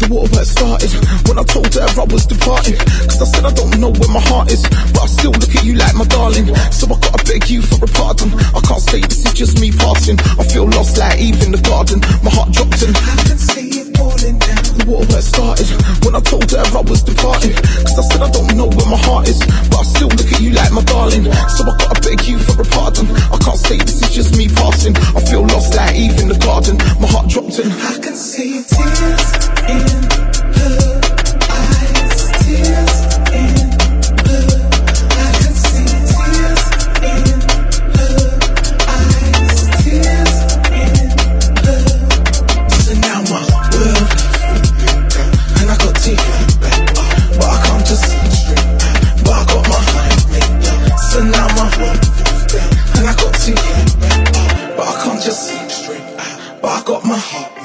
The waterworks started when I told her I was departing. Cause I said I don't know where my heart is, but I still look at you like my darling. So I gotta beg you for a pardon. I can't stay, this is just me passing. I feel lost like Eve in the garden. My heart dropped and I can see it falling down. The waterworks started when I told her I was departing. Cause I said I don't know where my heart is, but I still look at you like my darling. So I gotta beg you for a pardon. I can't stay, this is just me passing. I feel lost like Eve in the garden. My heart dropped and I can see tears in her eyes, tears in her. I can see tears in her eyes, tears in her. So now my world, and I got tears, but I can't just see straight. But I got my heart. So now my world, and I got tears, but I can't just see straight. But I got my heart.